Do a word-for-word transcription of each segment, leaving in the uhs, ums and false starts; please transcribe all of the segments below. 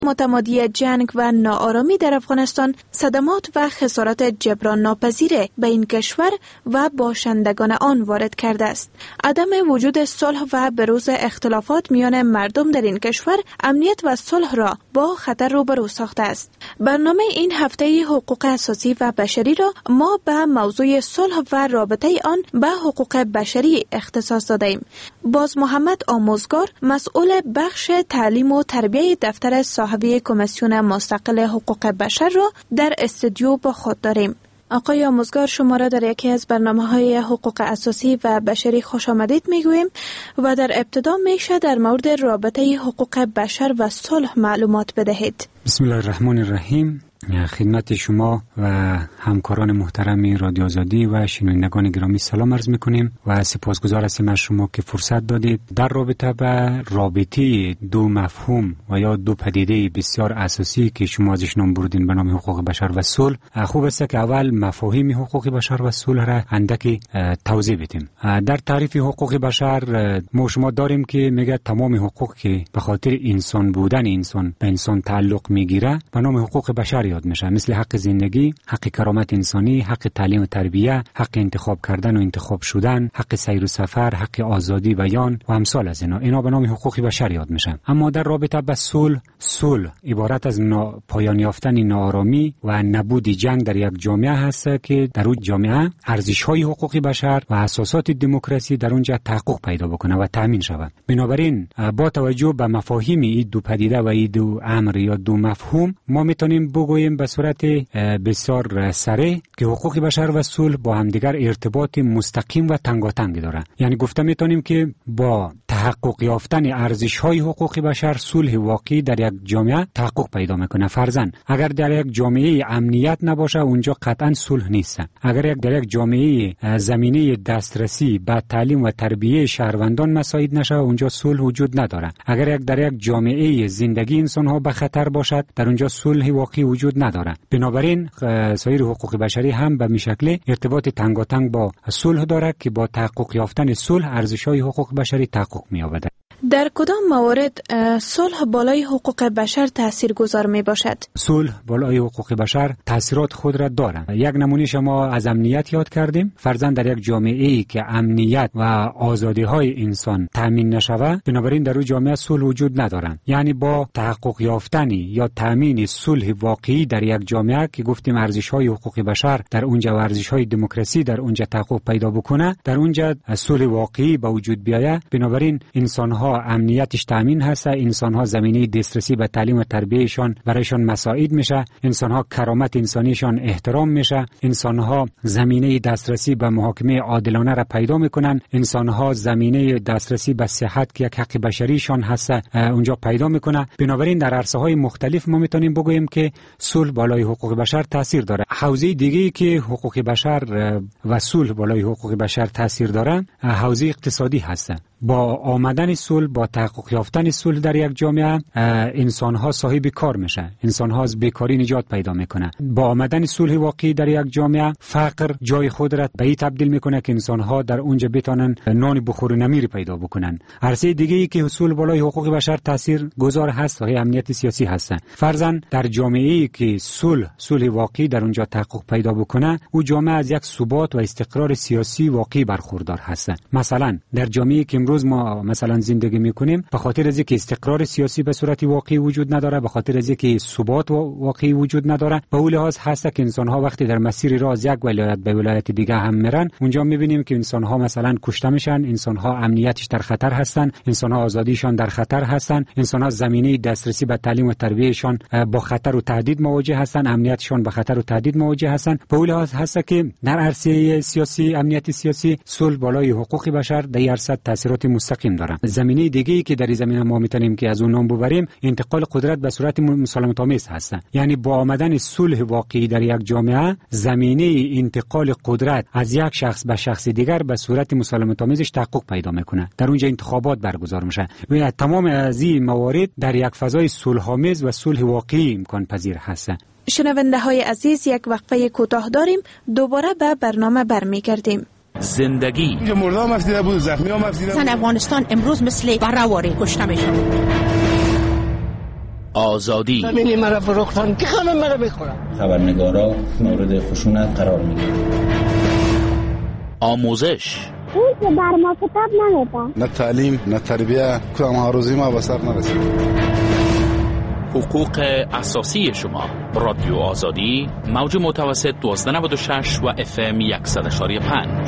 متمادی جنگ و ناآرامی در افغانستان صدمات و خسارات جبران ناپذیر به این کشور و باشندگان آن وارد کرده است. عدم وجود صلح و بروز اختلافات میان مردم در این کشور امنیت و صلح را با خطر روبرو ساخته است. برنامه این هفته حقوق اساسی و بشری را ما به موضوع صلح و رابطه آن به حقوق بشری اختصاص دادیم. باز محمد آموزگار، مسئول بخش تعلیم و تربیه دفتر صاحبی کمیسیون مستقل حقوق بشر را در استودیو با خود داریم. آقای آموزگار، شما را در یکی از برنامه‌های حقوق اساسی و بشری خوش آمدید میگوییم و در ابتدا میشه در مورد رابطه حقوق بشر و صلح معلومات بدهید. بسم الله الرحمن الرحیم. خدمت شما و همکاران محترم رادیو آزادی و شنوندگان گرامی سلام عرض میکنیم و سپاسگزار هستیم از شما که فرصت دادید در رابطه به رابطه دو مفهوم و یا دو پدیده بسیار اساسی که شما ازش نام بردین به نام حقوق بشر و صلح. خوب است که اول مفاهیم حقوق بشر و صلح را اندکی توضیح بدیم. در تعریف حقوق بشر ما شما داریم که میگه تمام حقوق که به خاطر انسان بودن انسان به انسان تعلق میگیره به نام حقوق بشر یاد میشه، مثل حق زندگی، حق کرامت انسانی، حق تعلیم و تربیه، حق انتخاب کردن و انتخاب شدن، حق سیر و سفر، حق آزادی بیان و امثال از اینا. اینا به نام حقوق بشر یاد میشن. اما در رابطه با صلح، صلح عبارت از پایان یافتن ناآرامی و نبود جنگ در یک جامعه هست که در اون جامعه ارزش‌های حقوق بشر و اساسات دموکراسی در اونجا تحقق پیدا بکنه و تامین شود. بنابراین با توجه به مفاهیم این دو پدیده و این دو امر یا دو مفهوم ما میتونیم بگوییم به صورت بسیار سریع که حقوق بشر و صلح با همدیگر ارتباط مستقیم و تنگاتنگ داره. یعنی گفته میتونیم که با تحقق یافتن ارزش‌های حقوق بشر صلح واقعی در یک جامعه تحقق پیدا میکنه. فرضاً اگر در یک جامعه امنیت نباشه اونجا قطعاً صلح نیست. اگر یک در یک جامعه زمینه دسترسی به تعلیم و تربیه شهروندان مساعد نشه اونجا صلح وجود نداره. اگر یک در یک جامعه زندگی انسان‌ها به خطر باشد در اونجا صلح واقعی وجود نداره. بنابراین سایر حقوق بشری هم به میشکل ارتباط تنگاتنگ با صلح داره که با تحقق یافتن صلح ارزش‌های حقوق بشری تحقق می‌یابد. در کدام موارد صلح بالای حقوق بشر تاثیرگذار می باشد؟ صلح بالای حقوق بشر تاثیرات خود را دارد. یک نمونه شما از امنیت یاد کردیم. فرضاً در یک جامعه‌ای که امنیت و آزادی‌های انسان تامین نشود بنابراین در اون جامعه صلح وجود ندارد. یعنی با تحقق یافتن یا تامین صلح واقعی در یک جامعه که گفتیم ارزش‌های حقوق بشر در اونجا و ارزش‌های دموکراسی در اونجا تحقق پیدا بکنه در اونجا صلح واقعی به وجود بیاید. بنابراین انسان‌ها امنیتش تامین هست، انسان‌ها زمینه دسترسی به تعلیم و تربیهشان برایشان مساعد میشه، انسان‌ها کرامت انسانیشان احترام میشه، انسان‌ها زمینه دسترسی به محاکمه عادلانه را پیدا میکنن، انسان‌ها زمینه دسترسی به صحت که یک حق بشریشان هست اونجا پیدا میکنه. بنابراین در عرصه‌های مختلف ما میتونیم بگوییم که صلح بالای حقوق بشر تاثیر داره. حوزه دیگه‌ای که حقوق بشر و صلح بالای حقوق بشر تاثیر داره حوزه اقتصادی هست. با آمدن صلح، با تحقق یافتن صلح در یک جامعه انسان‌ها صاحب کار میشن، انسان‌ها از بیکاری نجات پیدا میکنه. با آمدن صلح واقعی در یک جامعه فقر جای خود را به این تبدیل میکنه که انسان‌ها در اونجا بتونن نان بخور و نمیر پیدا بکنن. عرصه دیگه‌ای که حصول بالای حقوق بشر تاثیر گذار هست و امنیت سیاسی هست. فرضاً در جامعه‌ای که صلح صلح واقعی در اونجا تحقق پیدا بکنه او جامعه از یک ثبات و استقرار سیاسی واقعی برخوردار هست. مثلا در جامعه‌ای که روز ما مثلا زندگی میکنیم به خاطر از اینکه استقرار سیاسی به صورت واقعی وجود نداره، به خاطر از اینکه ثبات واقعی وجود نداره، به اون لحاظ هست که انسان ها وقتی در مسیر راه از یک ولایت به ولایت دیگه هم میرن اونجا میبینیم که انسان ها مثلا کشته میشن، انسان ها امنیتش در خطر هستن، انسان ها آزادیشان در خطر هستن، انسان ها زمینه دسترسی به تعلیم و تربیهشان با خطر و تهدید مواجه هستن، امنیتشان به خطر و تهدید مواجه هستن. به اون لحاظ هست که در عرصه سیاسی، امنیت سیاسی، صلح بالای حقوق بشر در درصد تاثیرات مستقیم داره. زمینه دیگه‌ای که در این زمینه ما میتونیم که از اون نام ببریم انتقال قدرت به صورت مسالمت آمیز هست. یعنی با آمدن صلح واقعی در یک جامعه زمینه انتقال قدرت از یک شخص به شخص دیگر به صورت مسالمت آمیزش تحقق پیدا میکنه. در اونجا انتخابات برگزار میشه و تمام از این موارد در یک فضای صلح آمیز و صلح واقعی امکان پذیر هست. شنونده های عزیز، یک وقفه کوتاه داریم، دوباره به برنامه برمیگردیم. زندگی مردم مفسیده بود، زخمی ها مفسیده بود. افغانستان امروز مثل بره‌واره کشته میشه. آزادی. همین مرا فروختن که خانم مرا میخورن. خبرنگارا مورد خشونت قرار میگیرن. آموزش. این که بر ما کتاب نمیده. نه تعلیم نه تربیه، کدام ها روزی ما به سر نرسید. حقوق اساسی شما. رادیو آزادی، موج متوسط دوازده نود و شش و اف ام صد و یک و پنج.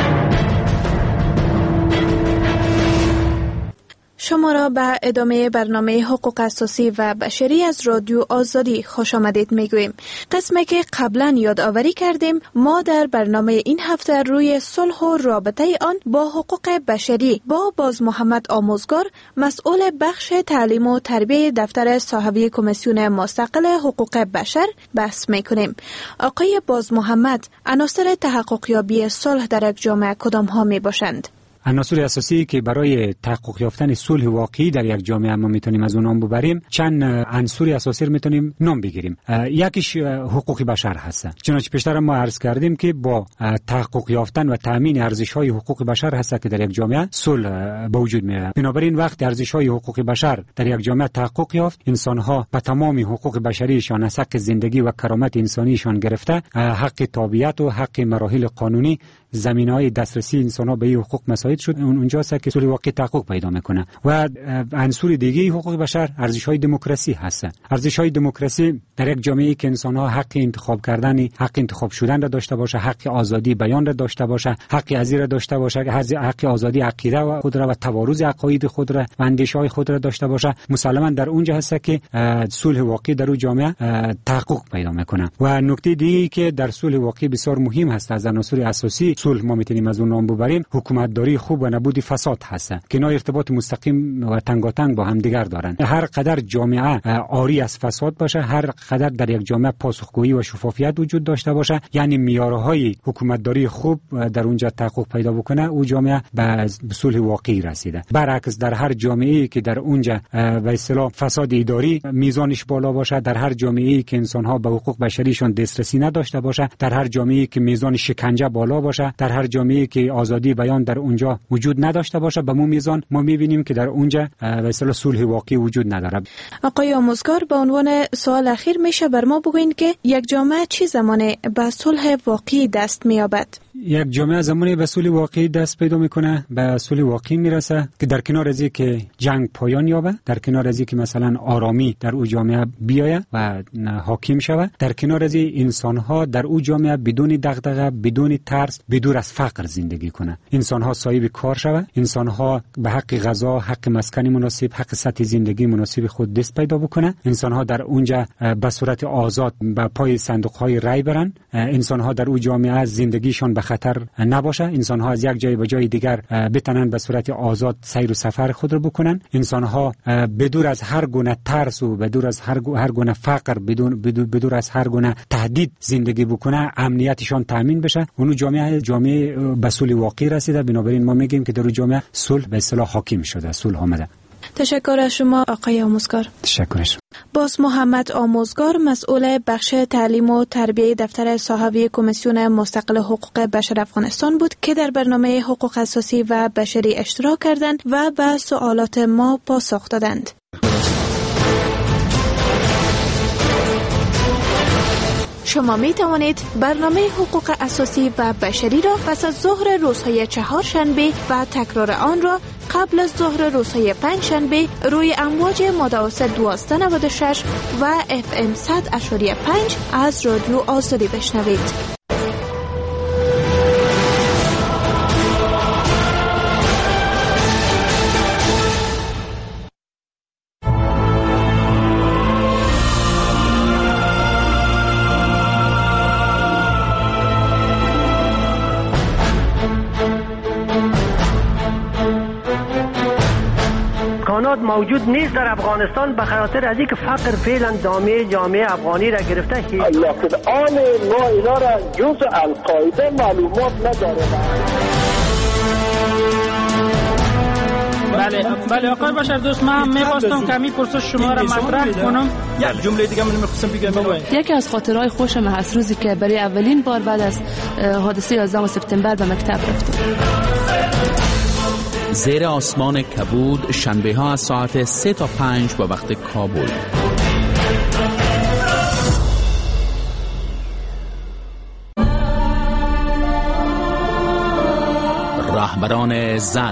شما را به ادامه برنامه حقوق اساسی و بشری از رادیو آزادی خوش آمدید میگوییم. قسمی که قبلا یادآوری کردیم، ما در برنامه این هفته روی صلح و رابطه آن با حقوق بشری با باز محمد آموزگار، مسئول بخش تعلیم و تربیه دفتر صاحبی کمیسیون مستقل حقوق بشر بحث میکنیم. آقای باز محمد، عناصر تحقق یابی صلح در یک جامعه کدام ها می باشند؟ عناصر اساسی که برای تحقق یافتن صلح واقعی در یک جامعه ما میتونیم از اون نام ببریم، چند عنصر اساسی میتونیم نام بگیریم. یکیش حقوق بشر هست. چنانچه پیشتر ما عرض کردیم که با تحقق یافتن و تامین ارزش‌های حقوق بشر هست که در یک جامعه صلح به وجود میاد. بنابراین وقت ارزش‌های حقوق بشر در یک جامعه تحقق یافت، انسان‌ها به تمام حقوق بشریشان از حق زندگی و کرامت انسانیشان گرفته، حق تابعیت و حق مراحل قانونی، زمینه‌های دسترسی انسان‌ها به این حقوق مساعد شد، اونجاست که صلح واقعی تحقق پیدا میکنه. و عنصر دیگه حقوق بشر ارزش‌های دموکراسی هست. ارزش‌های دموکراسی در یک جامعه‌ای که انسان‌ها حق انتخاب کردن، حق انتخاب شدن را داشته باشه، حق آزادی بیان را داشته باشه، حق ازیر را داشته باشه، حق آزادی عقیده خود را و توارث عقاید خود را و اندیشه‌های خود را داشته باشه، مسلماً در اونجا هست که صلح واقعی در اون جامعه تحقق پیدا میکنه. و نکته دیگه‌ای که در صلح واقعی بسیار مهم هست، از عناصر اساسی صلح ما میتونیم از اون نام ببریم، حکومتداری خوب و نبود فساد هست که اینا ارتباط مستقیم و تنگاتنگ با هم دیگر دارن. هر قدر جامعه عاری از فساد باشه، هر قدر در یک جامعه پاسخگویی و شفافیت وجود داشته باشه، یعنی معیارهای حکومتداری خوب در اونجا تحقق پیدا بکنه، او جامعه به صلح واقعی رسیده. برعکس در هر جامعه‌ای که در اونجا به اصطلاح فساد اداری میزانش بالا باشه، در هر جامعه‌ای که انسان‌ها به حقوق بشریشان دسترسی نداشته باشه، در هر جامعه‌ای که میزان شکنجه بالا باشه، در هر جامعه‌ای که آزادی بیان در اونجا وجود نداشته باشه، به مو میزان ما میبینیم که در اونجا به اصطلاح صلح واقعی وجود نداره. آقای آموزگار، به عنوان سوال اخیر میشه بر ما بگوین که یک جامعه چه زمانی به صلح واقعی دست مییابد؟ یک جامعه زمانی به صلح واقعی دست پیدا میکنه، به صلح واقعی میرسه که در کنار از اینکه جنگ پایان یابه، در کنار از اینکه مثلا آرامی در او جامعه بیاید و حاکم شود، در کنار از این انسان‌ها در او جامعه بدون دغدغه، بدون ترس، بدون از فقر زندگی کنه. انسان‌ها صاحب کار شود، انسان‌ها به حق غذا، حق مسکن مناسب، حق سطح زندگی مناسب خود دست پیدا بکنه. انسان‌ها در اونجا به صورت آزاد به پای صندوق‌های رای برن. انسان‌ها در او جامعه زندگیشان به خطر نباشه. انسان‌ها از یک جای به جای دیگر بتونن به صورت آزاد سیر و سفر خود را بکنن. انسان‌ها بدور از هر گونه ترس و بدور از هر هر گونه فقر، بدون بدور از هر گونه تهدید زندگی بکنه، امنیتشان تامین بشه. اون جامعه جامعه به صلح واقعی رسیده. بنابراین ما میگیم که در اون جامعه صلح به اصطلاح حاکم شده، صلح آمده. تشکر از شما آقای آموزگار. تشکر شما. باز محمد آموزگار، مسئول بخش تعلیم و تربیه دفتر صاحبی کمیسیون مستقل حقوق بشر افغانستان بود که در برنامه حقوق اساسی و بشری اشتراک کردند و به سوالات ما پاسخ دادند. شما می توانید برنامه حقوق اساسی و بشری را پس از ظهر روزهای چهارشنبه و تکرار آن را قبل از ظهر روزهای پنجشنبه روی امواج متوسط دوازده نود و شش و اف ام صد اشاری پنج از رادیو آزادی بشنوید. موجود نیست در افغانستان به خاطر از اینکه فقر فعلا دامه جامعه افغانی را گرفته. لکن آن ما اینا را جز القاعده معلومات نداره. بله بله آقای بشر دوست، من می‌خواستم کمی پرسش شما را مطرح کنم. یک جمله دیگه من می‌خواستم بگم. یکی از خاطرهای خوشم هست روزی که برای اولین بار بعد از حادثه یازدهم سپتامبر به مکتب رفتم. زیر آسمان کبود، شنبه ها از ساعت سه تا پنج به وقت کابل. رهبران زن.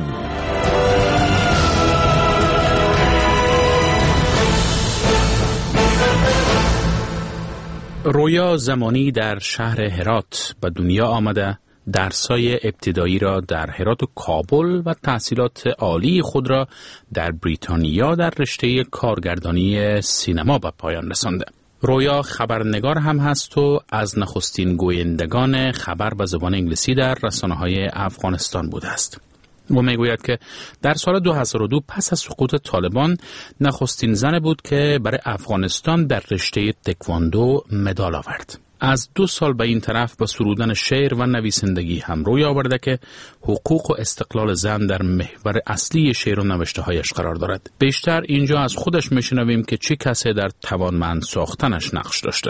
رویا زمانی در شهر هرات به دنیا آمده، درس‌های ابتدایی را در هرات و کابل و تحصیلات عالی خود را در بریتانیا در رشته کارگردانی سینما به پایان رسانده. رویا خبرنگار هم هست و از نخستین گویندگان خبر به زبان انگلیسی در رسانه‌های افغانستان بوده است. و میگوید که در سال دو هزار و دو پس از سقوط طالبان نخستین زن بود که برای افغانستان در رشته تکواندو مدال آورد. از دو سال به این طرف با سرودن شعر و نویسندگی هم روی آورده که حقوق و استقلال زن در محور اصلی شعر و نوشته هایش قرار دارد. بیشتر اینجا از خودش میشنویم که چه کسی در توانمند ساختنش نقش داشته.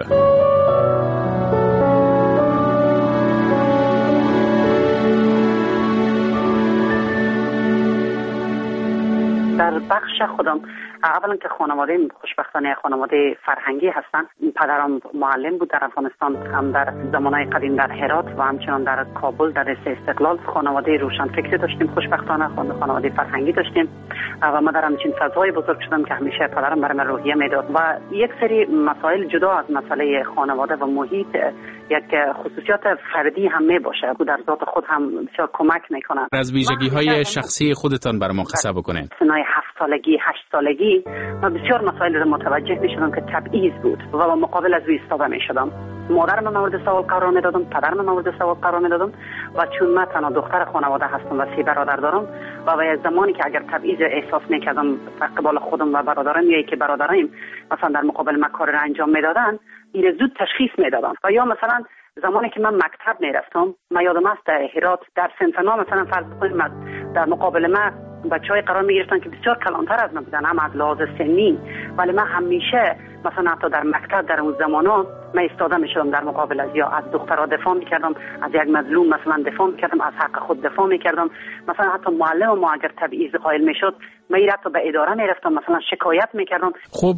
در بخش خودم اولا که خانواده خوشبختانه خانواده فرهنگی هستن. پدرم معلم بود در افغانستان، هم در زمانهای قدیم در هرات و همچنان در کابل در رشته استقلال. خانواده روشنفکری داشتیم، خوشبختانه خانواده فرهنگی داشتیم و ما در همچین فضای بزرگ شدم که همیشه پدرم برای من روحیه میداد و یک سری مسائل جدا از مسئله خانواده و محیط یک خصوصیات فردی هم می باشه. او در ذات خود هم بسیار کمک میکنه. از ویژگی های شخصی خودتان برای ما قصه بکنید. سنای هفت سالگی هشت سالگی من بسیار مسائل رو متوجه می شدم که تبعیض بود و با مقابل از او ایستاده می شدم. مادرم مورد سوال قرار می دادم، پدرم مورد سوال قرار می دادم و چون من تنها دختر خانواده هستم و سه برادر دارم و به زمانی که اگر تبعیض احساس می کردم قبال خودم و برادرم یا که برادرم مثلا در مقابل من کار را انجام می دادن، این زود تشخیص می دادم. و یا مثلا زمانی که من مکتب می رفتم، من یادم است در هرات در سنفنا مثلا فرض کنیم در مقابل من بچه‌های قرار می‌گرفتن که بسیار کلانتر از من بودن، هم از لحاظ سنی، ولی من همیشه مثلا حتی در مکتب در اون زمانا من ایستاده می‌شدم در مقابل از یا از دخترها دفاع می‌کردم، از یک مظلوم مثلا دفاع می‌کردم، از حق خود دفاع می‌کردم. مثلا حتی معلم ما اگر تبعیض قائل می‌شد، من حتی به اداره می‌رفتم مثلا شکایت می‌کردم. خب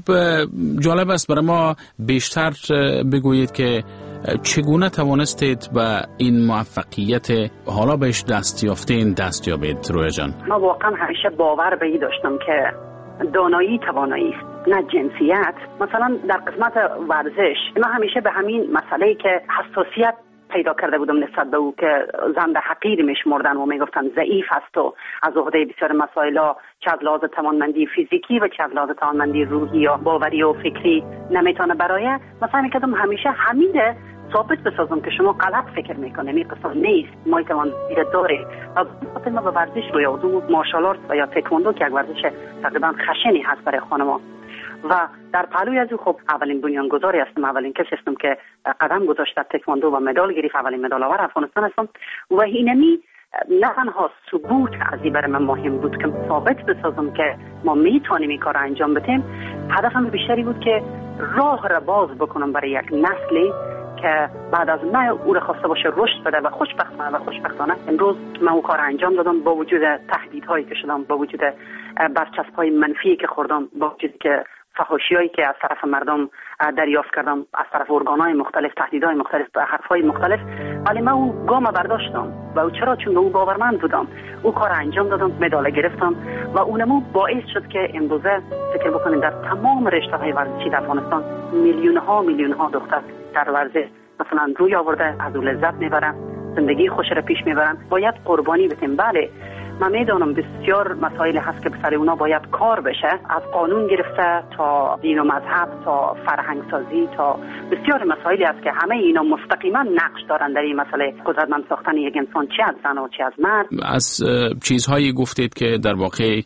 جالب است برای ما بیشتر بگویید که چگونه توانستید به این موفقیت حالا بهش دست یافتین دست یابید رویا جان؟ من واقعا همیشه باور به این داشتم که دانایی توانایی است، نه جنسیت. مثلا در قسمت ورزش من همیشه به همین مسئله‌ای که حساسیت پیدا کرده بودم نسبت به او که زن به حقیر میشمردن و میگفتن ضعیف است و از عهده بسیار مسائل چه از لحاظ توانمندی فیزیکی و چه از لحاظ توانمندی روحی یا باوری و فکری نمیتونه برای مثلا میکردم همیشه همینه ثابت بسازم که شما غلط فکر میکنه، این قصه نیست، ما توان دیره داره. و وقتی ما به ورزش روی آوردم مارشال آرت و یا تکواندو که یک ورزش تقریبا خشنی هست برای خانما و در پهلوی از او خب اولین بنیانگذاری هستم، اولین کسی هستم که قدم گذاشت در تکواندو و مدال گرفت، اولین مدال آور افغانستان هستم و اینمی نه تنها ثبوت از این برای من مهم بود که ثابت بسازم که ما میتونیم این کار را انجام بدیم. هدفم بیشتری بود که راه را باز بکنم برای یک نسلی که بعد از من او را خواسته باشه رشد بده و خوشبختانه و خوشبختانه امروز من او کار انجام دادم با وجود تهدیدهایی که شدم، با وجود برچسب‌های منفی که خوردم، با وجودی که فحاشی‌هایی که از طرف مردم دریافت کردم، از طرف ارگان‌های مختلف، تهدیدهای مختلف، حرف‌های مختلف، ولی من او گام برداشتم و او چرا؟ چون به او باورمند بودم. او کار انجام دادم، مدال گرفتم و اونمو باعث شد که امروزه فکر بکنید در تمام رشته‌های ورزشی در افغانستان میلیون‌ها میلیون‌ها دختر در ورزش مثلا روی آورده، از او لذت میبرن، زندگی خوش را پیش میبرن. باید قربانی بدیم. بله من میدانم بسیار مسائل هست که سر اونا باید کار بشه، از قانون گرفته تا دین و مذهب تا فرهنگ سازی تا بسیار مسائلی هست که همه اینا مستقیما نقش دارن در این مسئله قدرتمند ساختن یک انسان، چه از زن و چه از مرد. از چیزهایی گفتید که در واقع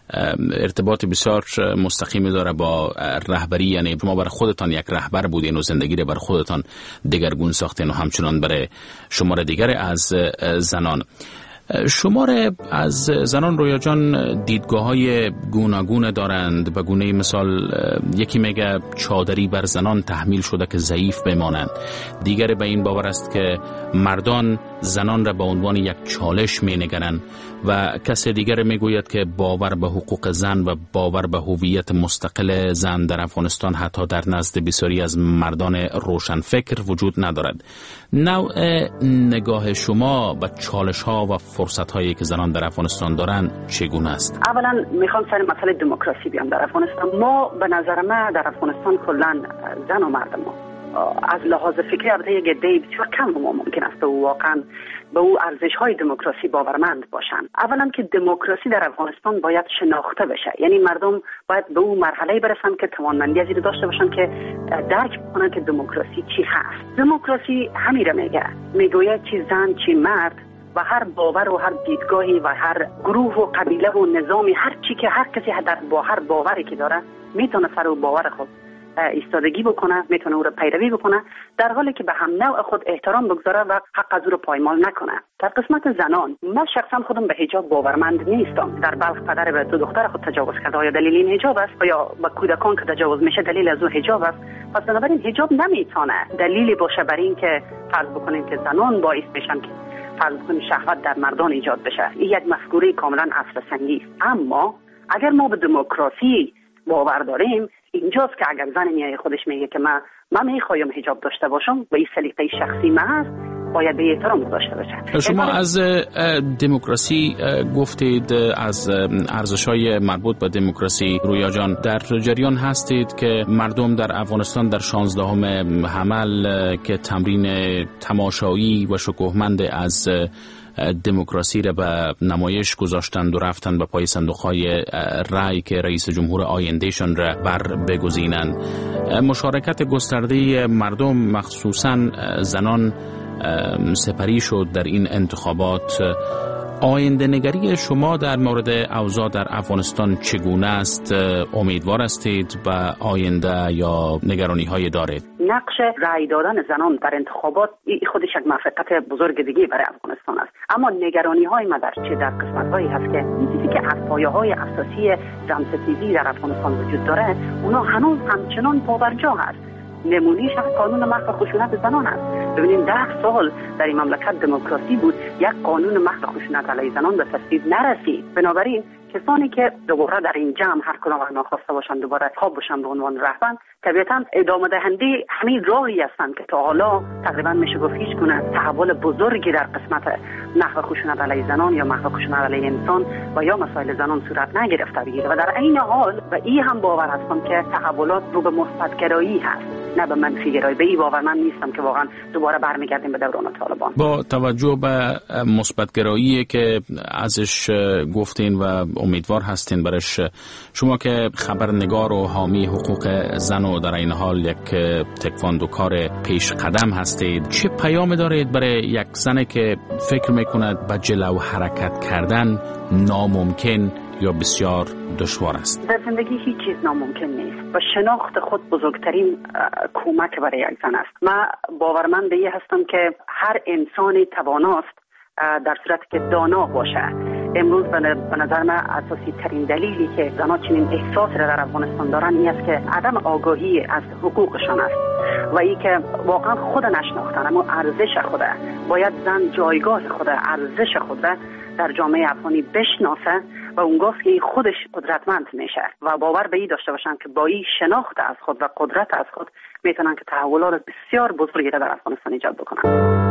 ارتباط بسیار مستقیمی داره با رهبری، یعنی شما برای خودتان یک رهبر بودین و زندگی رو برای خودتان دگرگون ساختین و همچنان برای شمار دیگر از زنان. شمار از زنان رویا جان دیدگاه های گوناگون دارند. به گونه مثال یکی میگه چادری بر زنان تحمیل شده که ضعیف بمانند، دیگر به این باور است که مردان زنان را به عنوان یک چالش مینگرند و کسی دیگر میگوید که باور به حقوق زن و باور به هویت مستقل زن در افغانستان حتی در نزد بسیاری از مردان روشنفکر وجود ندارد. نوع نگاه شما به چالش ها و فرصت‌هایی که زنان در افغانستان دارن چگونه است؟ اولا میخوام سر مسئله دموکراسی بیام در افغانستان. ما به نظر من در افغانستان کلا زن و مرد ما از لحاظ فکری البته یک عده بسیار کم ما ممکن است به او واقعا به او ارزش‌های دموکراسی باورمند باشند. اولا که دموکراسی در افغانستان باید شناخته بشه، یعنی مردم باید به اون مرحله برسن که توانمندی از این داشته باشن که درک کنن که دموکراسی چی هست. دموکراسی همین را میگه، میگوید چی زن چی مرد و هر باور و هر دیدگاهی و هر گروه و قبیله و نظامی، هر چی که هر کسی در با هر باوری که داره میتونه سر و باور خود ایستادگی بکنه، میتونه او را پیروی بکنه، در حالی که به هم نوع خود احترام بگذاره و حق از او را پایمال نکنه. در قسمت زنان من شخصا خودم به حجاب باورمند نیستم. در بلخ پدر به دو دختر خود تجاوز کرده، آیا دلیل این حجاب است؟ یا به کودکان که تجاوز میشه دلیل از اون حجاب است؟ پس بنابراین حجاب نمیتونه دلیلی باشه بر این که فرض بکنیم که زنان باعث میشن که فرض بکنیم شهوت در مردان ایجاد بشه. این یک مفکوره کاملا عصر سنگی است. اما اگر ما به دموکراسی باور داریم، اینجاست که اگر زن میای خودش میگه که من من میخوایم حجاب داشته باشم و این سلیقه شخصی من هست، باید به احترام داشته باشه. شما از دموکراسی گفتید، از ارزش‌های مربوط به دموکراسی. رویا جان، در جریان هستید که مردم در افغانستان در شانزدهم حمل که تمرین تماشایی و شکوهمند از دموکراسی را به نمایش گذاشتند و رفتند به پای صندوق‌های رای که رئیس جمهور آیندهشان را بر بگزینند. مشارکت گسترده مردم مخصوصاً زنان سپری شد در این انتخابات. آینده نگری شما در مورد اوضاع در افغانستان چگونه است؟ امیدوار هستید به آینده یا نگرانی های دارید؟ نقش رأی دادن زنان در انتخابات خودش یک موفقیت بزرگ دیگه برای افغانستان است، اما نگرانی های ما در چه در قسمت هایی هست که این چیزی که از پایه های اساسی زنستیزی در افغانستان وجود داره اونا هنوز همچنان پابرجا هست. نمونهش از قانون محو خشونت زنان است. ببینید ده سال در این مملکت دموکراسی بود، یک قانون محو خشونت علیه زنان به تصویب نرسید. بنابراین کسانی که دوباره در این جمع هر کدام از ناخواسته باشند دوباره خواب باشند به عنوان رهبر، طبیعتاً ادامه دهنده همین راهی هستند که تا حالا تقریبا میشه گفت هیچ گونه تحول بزرگی در قسمت محو خشونت علیه زنان یا محو خشونت علیه انسان و یا مسائل زنان صورت نگرفته بگیره و در عین حال و این هم باور هستم که تحولات رو به مثبت‌گرایی هست نه به منفی‌گرایی. به این باور من نیستم که واقعا دوباره برمیگردیم به دوران طالبان. با توجه به مثبت‌گرایی که ازش گفتین و امیدوار هستین برش، شما که خبرنگار و حامی حقوق زن و در این حال یک تکواندوکار پیش قدم هستید، چه پیام دارید برای یک زنی که فکر میکند به جلو حرکت کردن ناممکن یا بسیار دشوار است؟ در زندگی هیچ چیز ناممکن نیست و شناخت خود بزرگترین کمک برای یک زن است. من باورمند به این هستم که هر انسانی تواناست در صورتی که دانا باشه. امروز به نظر من اساسی ترین دلیلی که زنها چنین احساسی را در افغانستان دارن این است که عدم آگاهی از حقوقشان است و ای که واقعا خود نشناختن، اما ارزش خود باید زن جایگاه خود، ارزش خود در جامعه افغانی بشناسه و اونگاه که خودش قدرتمند میشه و باور به این داشته باشن که با این شناخت از خود و قدرت از خود میتونن که تحولات بسیار بزرگی را در افغانستان ایجاد بکنن.